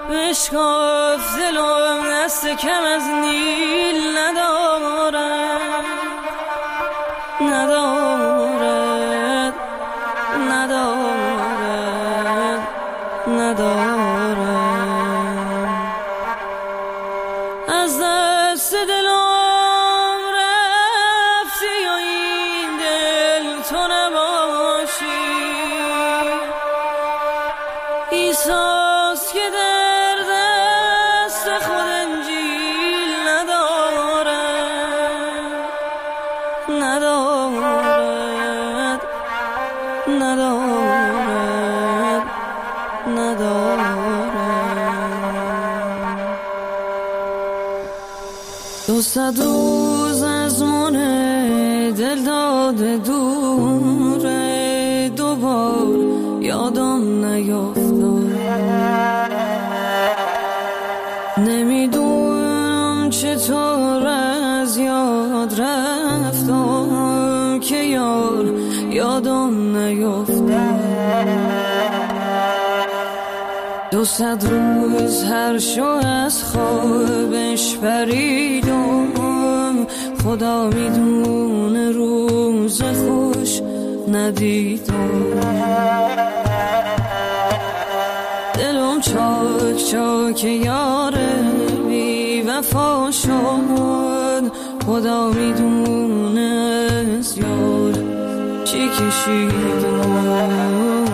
بشکاف دلم دست کم از نیل ندارد ندارد ندارد ندارد از دست دلم رفتی و این دل تو نباشی ایساس که در دست خود انجیل ندارد ندارد ندارد ندارد 200 روز از من دل داده دوره دوبار یادم نیفتاد نمیدونم چطور از یاد رفتم که یار یادم نیفتاد 200 روز هر شو از خوابش پریدم خدا میدونه روز خوش ندیدم دلم چاک چاک یاره بی وفا شد خدا میدونه از یار چی کشیدم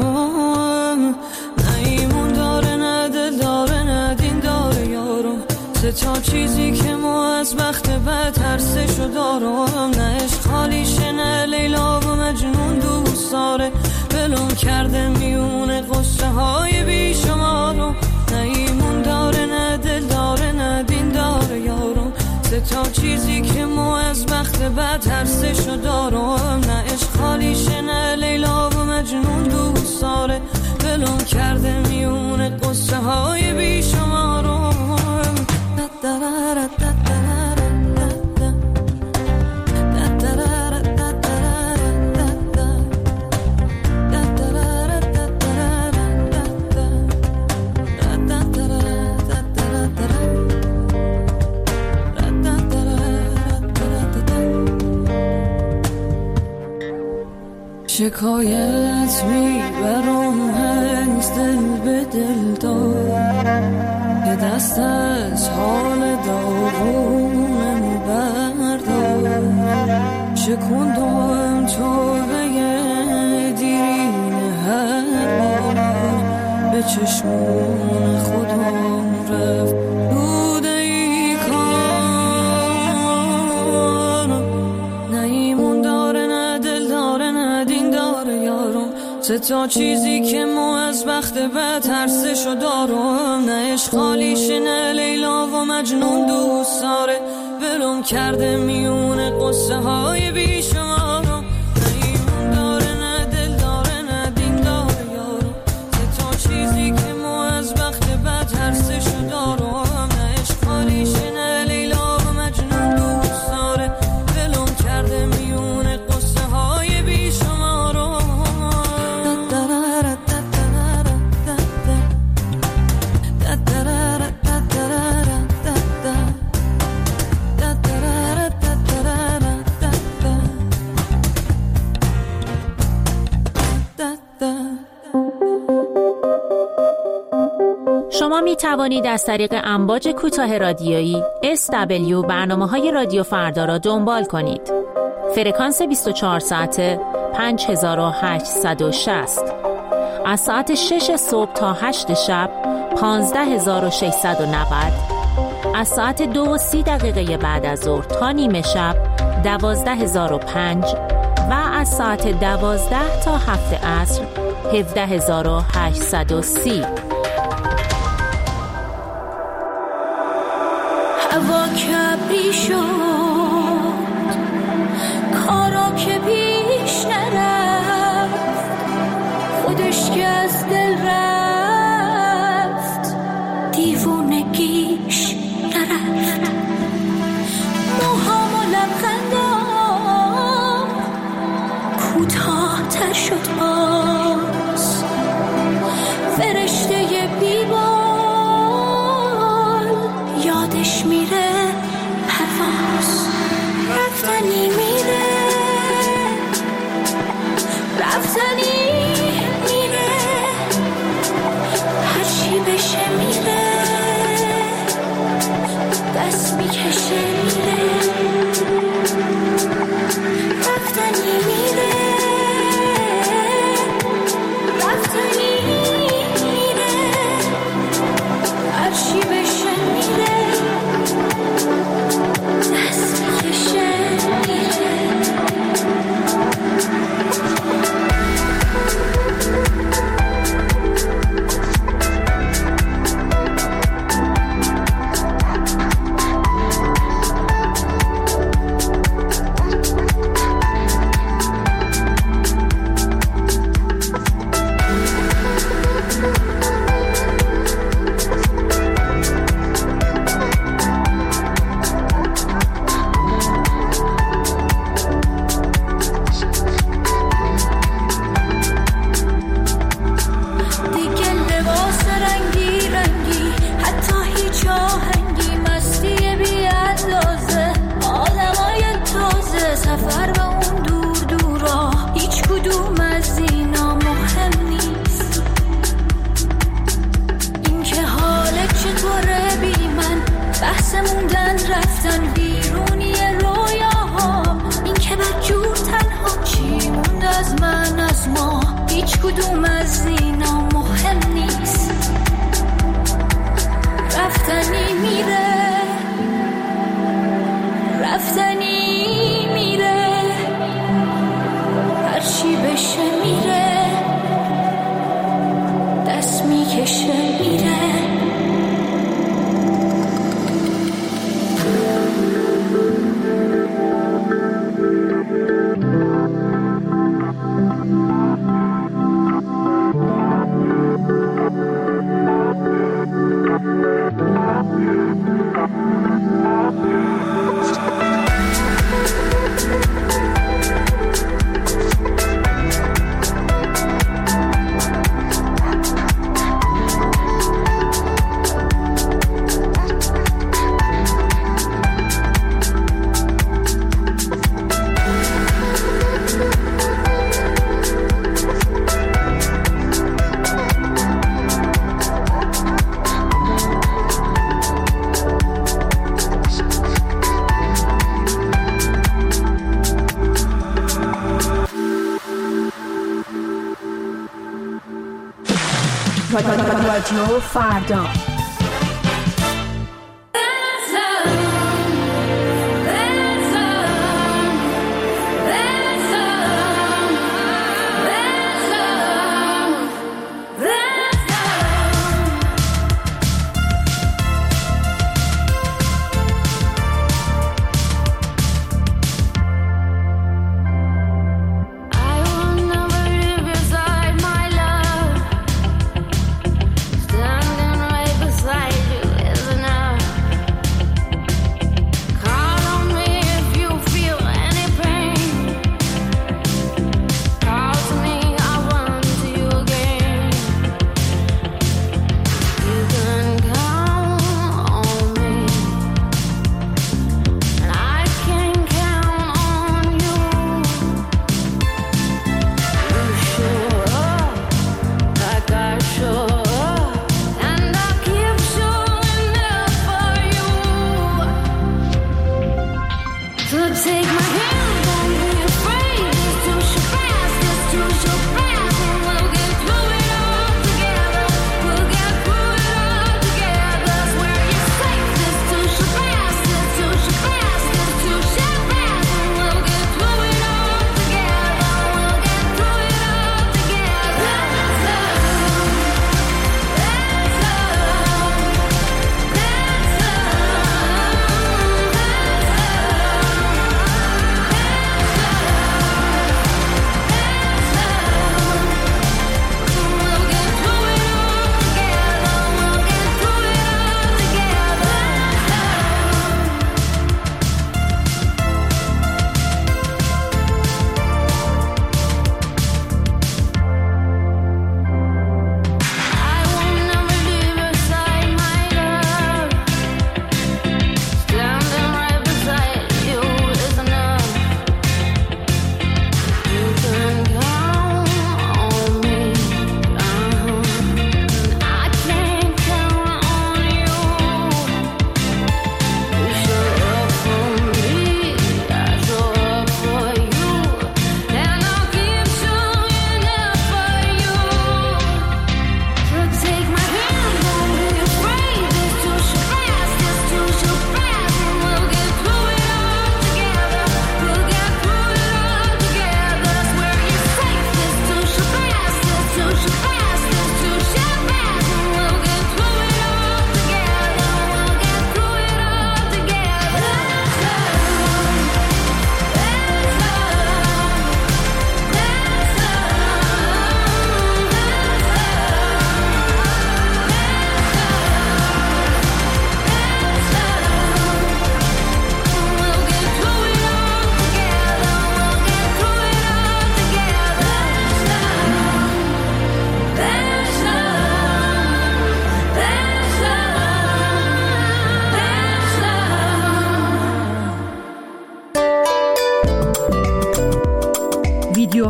تا چیزی که ما از بخت بد ترسشو دارم نه عشق خالیشه نه لیلا و مجنون دوست داره ولم کرده میونه قصه های بیشمارم نه ایمون داره نه دل داره نه دین داره یارم تا چیزی که ما از بخت بد ترسشو دارم نه عشق خالیشه نه لیلا و مجنون دوست داره ولم کرده میونه قصه های بیشمارم شکایت میبرم از دل به دل دار که دست از حال داغونم بردار شکندم تو به دیرین هر بار به چشمون خودم رفت بوده ای کار نه ایمون داره نه دل داره نه دین داره یارم تا چیزی که ما از بخت بد ترسشو دارم نه عشق خالیشه نه لیلا و مجنون دوست داره ولم کرده میونه قصه های بیشمارم نه ایمون داره نه دل داره نه دین داره یارم تا چیزی که ما از بخت بد ترسشو دارم نه عشق خالیشه نه لیلا و مجنون دوست داره ولم کرده میونه قصه های بیشمارم شما می توانید از طریق امواج کوتاه رادیویی SW برنامه‌های رادیو فردا را دنبال کنید. فرکانس 24 ساعته 5860. از ساعت 6 صبح تا 8 شب 15690. از ساعت 2:30 بعد از ظهر تا نیمه شب 12005 و از ساعت 12 تا 7 عصر 17830. هوا کبری شد کارا که پیش نرفت خودش که از دل رفت دیوونگیش نرفت موهام و لبخندام کوتاه تر شد باز فرشته بی‌بال کشه میره رفتنی میره رفتنی میره هرچی بشه میره دست میکشه میره رادیو فردا Standing right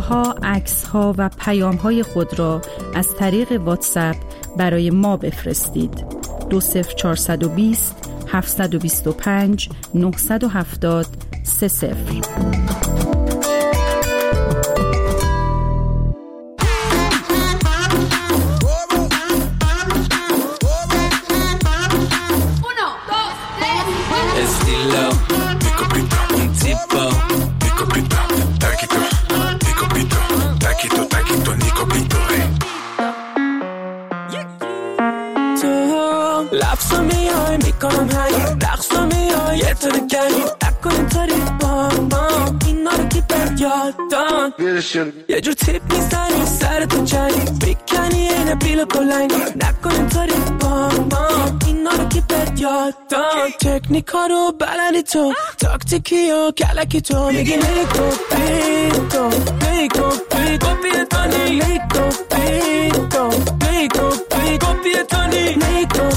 ها، عکس ها و پیام های خود را از طریق واتساپ برای ما بفرستید. 20420 725 970 30. لفظا میای میکنم هنگ رقصا میای یه طور گنی نکن اینطوری با اینا رو کی بر یادان یه جور تیپ میزنی سرتو جنگی بیکنی اینه بیل بلنگی نکن اینطوری با اینا رو کی بر یادان تکنیکا رو بلندی تو تاکتیکی و کلکی تو میگی نیکو بیتو نیکو بیتو بیتانی نیکو بیتو نیکو بیتو بیتانی نیکو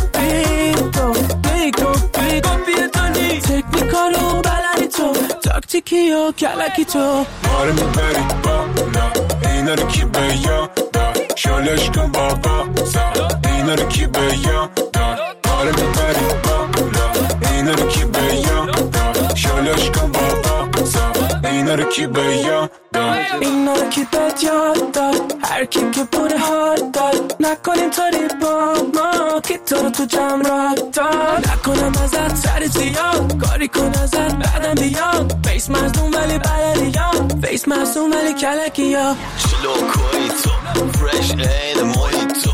تکنیکا رو بلدی تو تاکتیکی و کلکی تو ماره میبری بالا اینا رو کی به یادا شالش کن بابا اینا رو کی به یادا ماره میبری بالا اینا رو کی به یادا شالش کن بابا اینا رو کی به یادا اینا رو کی به یادا هر کی که بوده حال داد نکنیم طوری با ما که تو رو تو جمع را داد نکنم ازت سر زیاد کاری کن ازت بعدم بیاد فیس مزدون ولی بلدیاد فیس مزدون ولی کلکی ها شلوکوی تو فرش این مویتو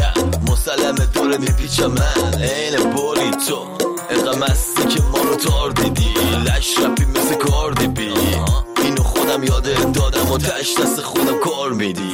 مسلم دور میپیچم من این بوری تو اینقدر مستی که ما رو تار دیدی لش رپی مثل کاردی بی اینو خودم یاده دادم و تش دست خودم کار میدی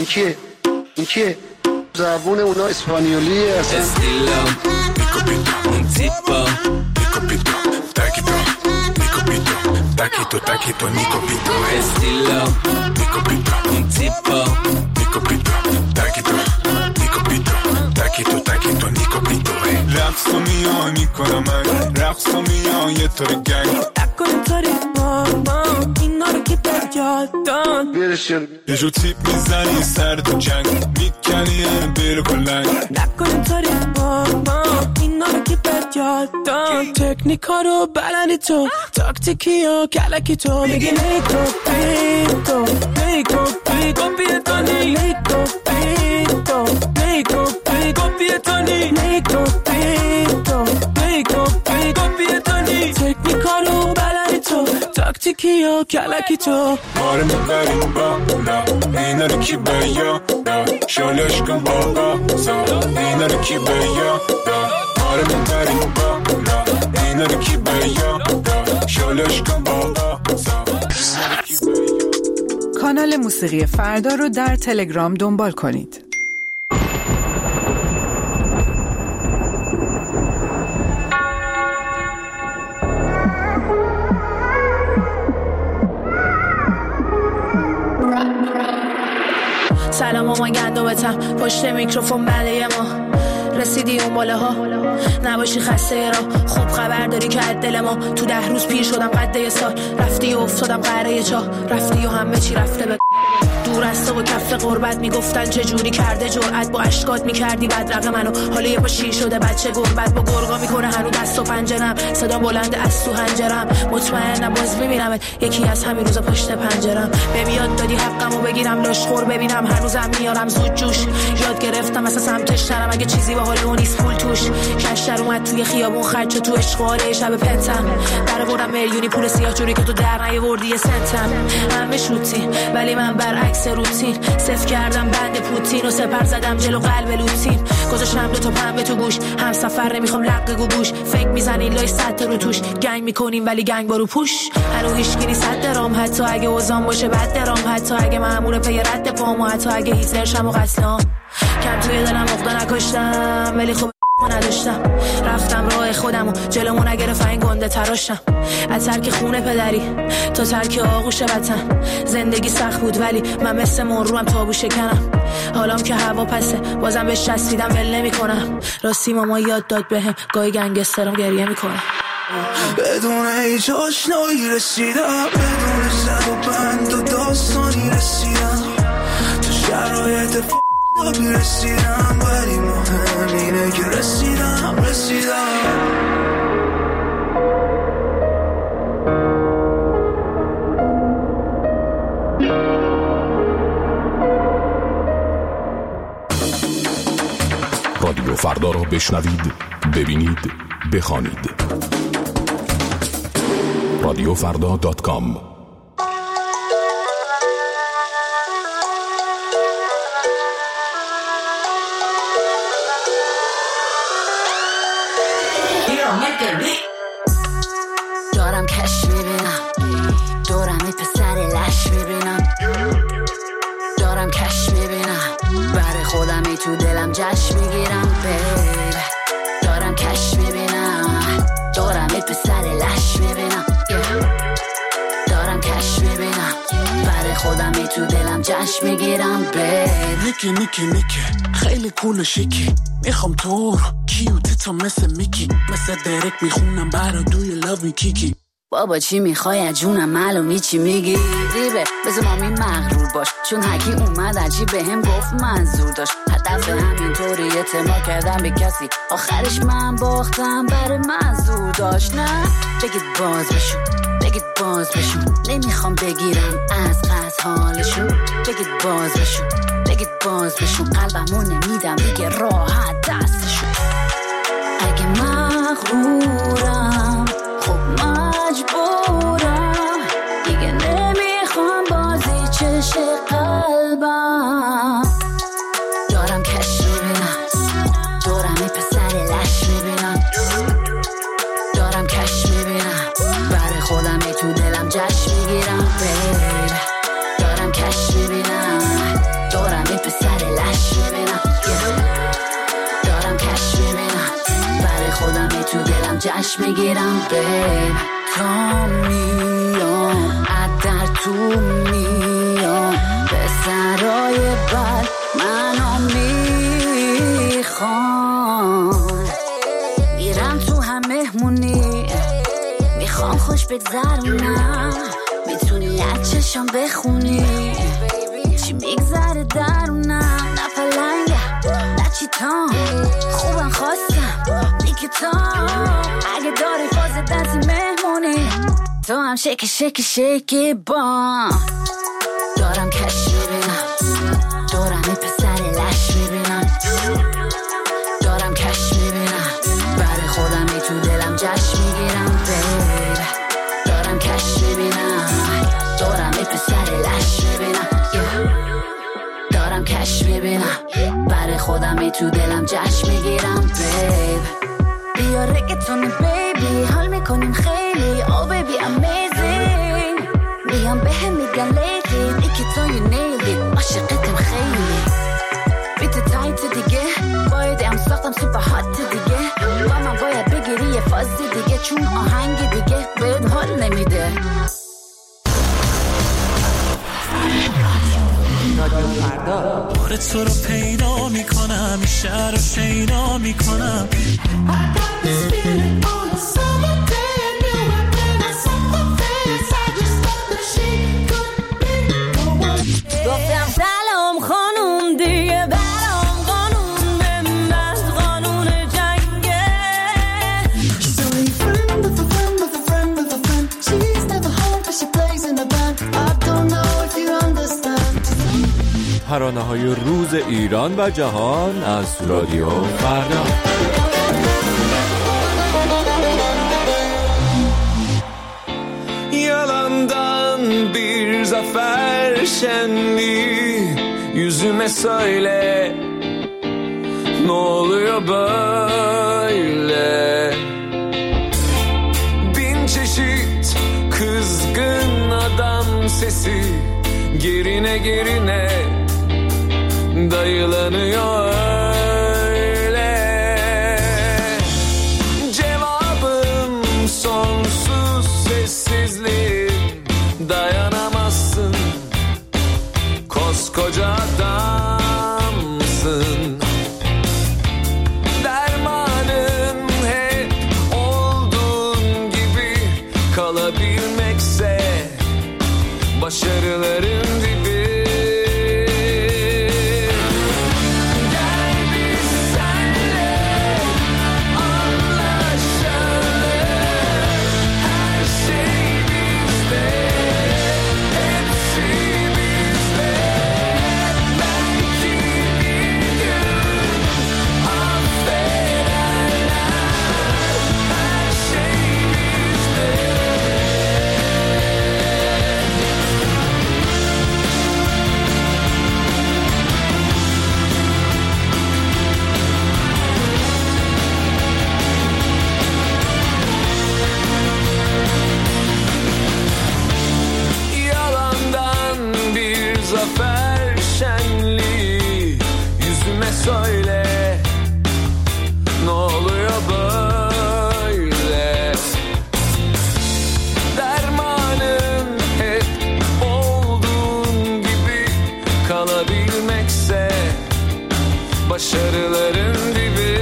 این کیه؟ زبون اونا اسپانیولیه اصلا استیلام میکوپیتو اون تیپا میکوپیتو تاکیتو میکوپیتو تاکیتو تاکیتو میکوپیتو استیلام میکوپیتو اون تیپا میکوپیتو تاکیتو میکوپیتو تاکیتو تاکیتو میکوپیتو رقصو میای میکنم من رقصو میای یه طور گنگ نکنیم طوری با اینا رو که بر یادان یه جو تیپ میزنی سر تو جنگ میکنی بیل کلنگ نکنیم طوری با اینا رو که بر یادان تکنیکا رو بلندی تو تاکتیکی و کلکی تو میگی نیکو بیتو نیکو بیتو بیتانی نیکو بیتو نیکو بیتو بیتانی نیکو بیتو نیکو بیتو بیتانی تکنیکا رو بلندی تو تاکتیکی و کلکی تو ماره میبریم بالا اینا رو کی به یادا شالش کن بابا اینا رو کی به یادا ماره میبریم بالا اینا رو کی به یادا شالش کن بابا کانال موسیقی فردا رو در تلگرام دنبال کنید. سلام مامان گندومتم پشت میکروفون بله ما رسیدی اون باله ها نباشی خسته را خوب خبر داری که از دل ما تو 10 روز پیر شدم قد یه سال رفتی و افتادم قره چاه رفتی و همه چی رفته به دور از تو و کف قربت میگفتن چه جوری کرده جرأت با اشکات میکردی بدرقه منو حالا یه پا شیر شده بچه گربت با گرگا میکنه هنو دست و پنجرم صدا بلند از تو هنجرم مطمئنم باز میبینمت یکی از همین روزا پشت پنجرم بمیاد دادی حقمو بگیرم لاشخور ببینم هنوزم میارم زود جوش یاد گرفتم مثلا سمتش نرم اگه چیزی با حال اون نیست پول توش کشتر اومد توی خیابون خرج تو اشغال شب پنتم درآوردم میلیونی پول سیاه جوری که تو در نیاوردی یه سنتم همه شوتی ولی من برعکس روتین صفر کردم بند پوتین و سپر زدم جلو قلب لوتین گذاشتم دو تا پنبه تو گوش هم سفر نمیخوام لق گوش فکر میزنین لای صد رو توش گنگ میکنیم ولی گنگ برو پوش هنو هیچکی نیست صد درام حتی اگه وزام باشه بد درام حتی اگه مأمور پی رد پامو حتی اگه هیتلر شم و قتلام کم توی دلم عقده نکشتم ولی خب نداشتم رفتم راه خودم و جلومو نگرفت این گنده تراشتم از ترک خونه پدری تا ترک آغوش وطن زندگی سخت بود ولی من مثل مروم تابو شکنم حالام که هوا پسه بازم بهش چسبیدم ول نمی‌کنم راستی ماما یاد داد بهم گاهی گنگسترم گریه میکنه بدون هیچ آشنایی رسیدم، بدون زد و بند و داستانی رسیدم، تو شرایط آبی رسیدم، ولی مهم اینه که رسیدم. رادیو فردا را بشنوید، ببینید، بخوانید. radiofrda.com. دارم کش میبینم، دورم ای پسر لش میبینم، دارم کش میبینم، بر خودم ای تو دلم جشن میگیرم. بیب دارم کش میبینم، دورم ای پسر لش میبینم، دارم کش میبینم، بر خودم ای تو دلم جشن میگیرم. بیب نیکی خیلی کول و شیکی، میخوام تو رو کیوتتا مثل میکی، مثل درک میخونم برا دوی لاوی کیکی. بابا چی میخوای از جونم، معلومی چی میگی؟ ریبه بذار مامی مغرور باش، چون حکی اومد عجیب به هم گفت منظور داشت. هدف همینطوری اعتماد کردم به کسی، آخرش من باختم برای منظور داشت. نه بگید باز بشون، نمیخوام بگیرم از قصد حالشون. بگید باز بشون، قلبمو نمیدم دیگه راحت دستشون. اگه مغرورم خب مجبورم، دیگه نمیخوام بازی چش قلبم. دارم کش میبینم، دورم ای پسر لش میبینم، دارم کش میبینم، برای خودم ای تو دلم جشن میگیرم. بیب دارم کش میبینم، دورم ای پسر لش میبینم، دارم کش میبینم، برای خودم ای تو دلم جشن میگیرم. بیب تا میام در تو میام، به سرای بر منو میخوام، میرم تو هم مهمونی، میخوام خوش بگذرونم، میتونی از چشم بخونی چی میگذره درونم. نه پلنگه نه چی تام، خوبم خواستم دیگه تام، اگه داری فاز دستی مهمونی تو هم شکی با. دارم کش میبینم، دورم ای پسر لش میبینم، دارم کش میبینم، برای خودم ای تو دلم جشن میگیرم. بیب دارم کش میبینم، دورم ای پسر لش میبینم، دارم کش میبینم، برای خودم ای تو دلم جشن میگیرم. بیب بیا رگتون بیبی، حال میکنیم خیلی، oh baby amazing، میام بهم میگن لیدی دیگه تو you nailed it، عاشقتم خیلی، بیت تایت دیگه، بایدم ساختم سوپر هات دیگه، با من باید بگیری یه فازی دیگه، چون آهنگ دیگه بهت حال نمیده. رادیو فردا بار تو رو پیدا میکنم، شهر رو شیدا میکنم. گفتم سلام خانوم دیگه برام قانون به من قانون جنگه. Sorry friend of a friend of a friend of a friend, she's never home but she plays in a band. I don't know if you understand. ترانه‌های روز ایران و جهان از رادیو فردا. Yalandan bir zafer şenliği, yüzüme söyle ne oluyor böyle. Bin çeşit kızgın adam sesi, gerine gerine dayılanıyor öyle. Cevabım sonsuz sessizliğim, dayanamazsın, koskoca adamsın. Dermanın hep oldun ne oluyor böyle? Dermanın hep olduğun gibi kalabilmekse başarıların dibi.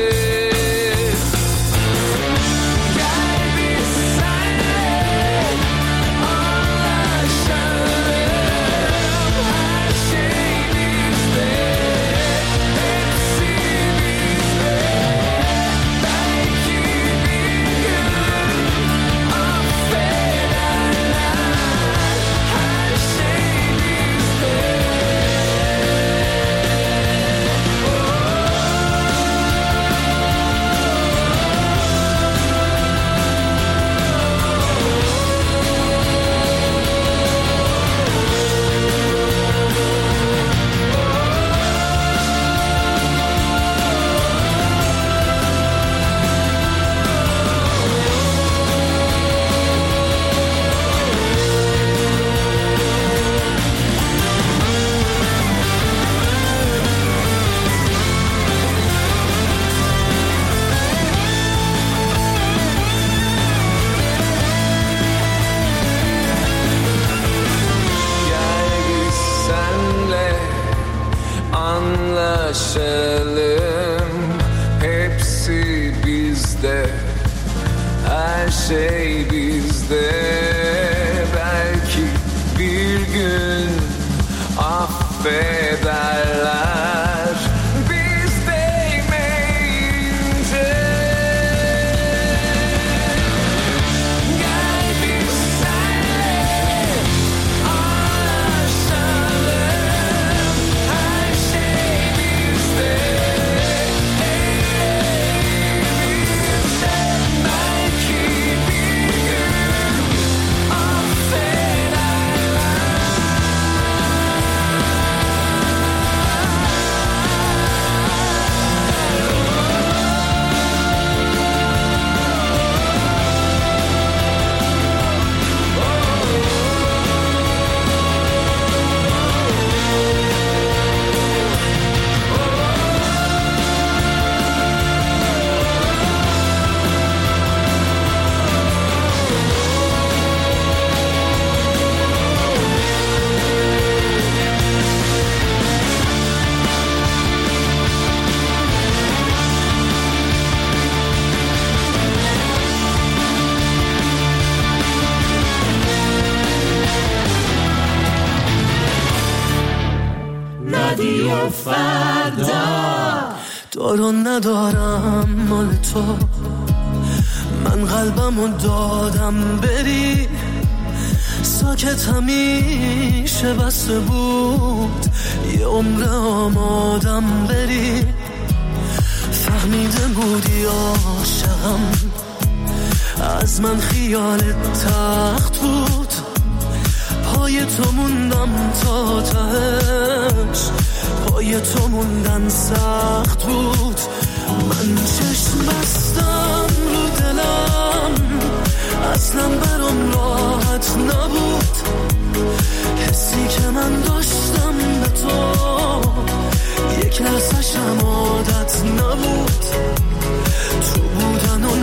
Anlaşalım, hepsi bizde, her şey bizde. Belki bir gün affederler biz değmeyince. Gel biz senle anlaşalım, her şey bizde, elimizde. Belki bir gün affederler. رادیو فردا. دارو ندارم مال تو، من قلبمو دادم بری. ساکت همیشه بسته بود، یه عمر آمادم بری. فهمیده بودی عاشقم، از من خیالت تخت بود. پای تو موندم تا تهش، پای تو موندن سخت بود. من چشم بستم رو دلم، اصلا برام راحت نبود. حسی که من داشتم به تو، یک لحظه‌شم عادت نبود. تو بودن و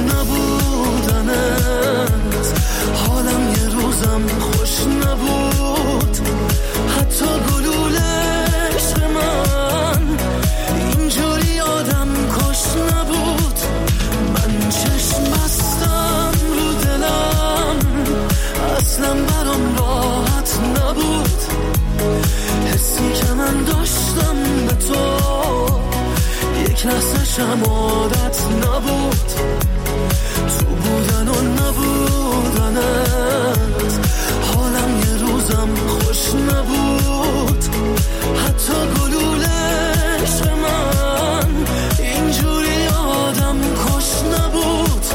نبودنت، حالم یه روزم خوش نبود. حتی گلوله عشق من اینجوری آدم کش نبود. من چشم بستم رو دلم، اصلا برام راحت نبود. حسی که من داشتم به تو، یک لحظه‌شم عادت نبود. تو بودن و نبودنت، حالم یه روزم خوش نبود. حتی گلوله عشق من اینجوری آدم کش نبود.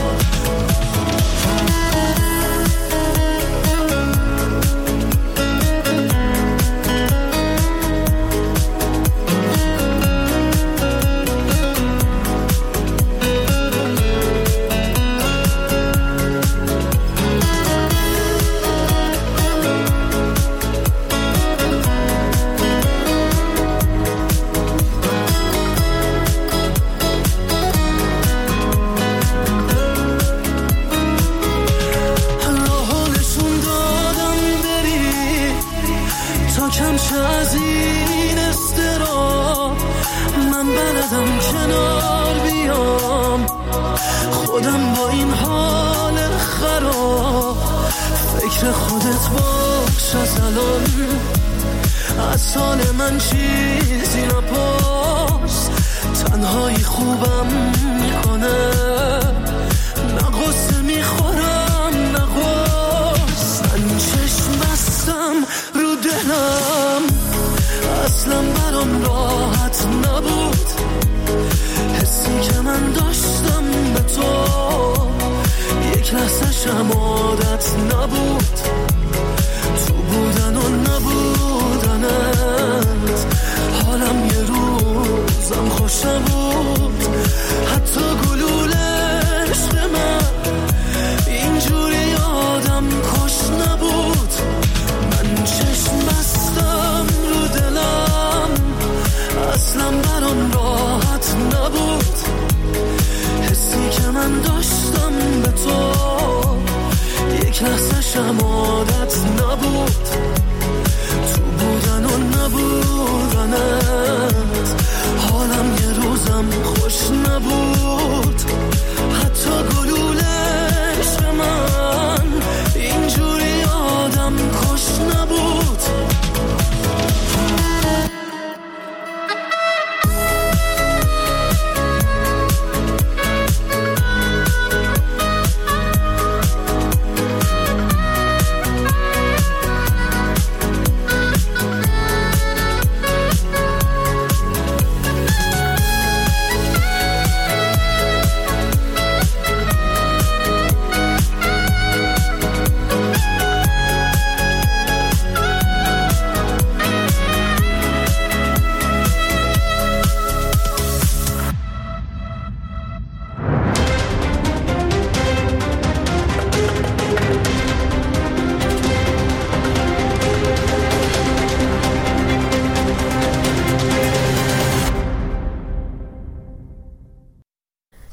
پیش خودت باش از الان، از حال من چیزی نپرس، تنهایی خوبم میکنه، نه غصه میخورم نه غصه، من چشم بستم رو دلم، اصلا برام راحت نبود، حسی که من داشتم به تو یک لحظه شم عادت نبود، تو بودن و نبودنت حالم یه روزم خوش نبود، حتی گلوله عشق من اینجوری آدم کش نبود، من چشم بستم رو دلم، اصلا برام راحت نبود، حسی که من داشتم به تو یک لحظه شم عادت نبود.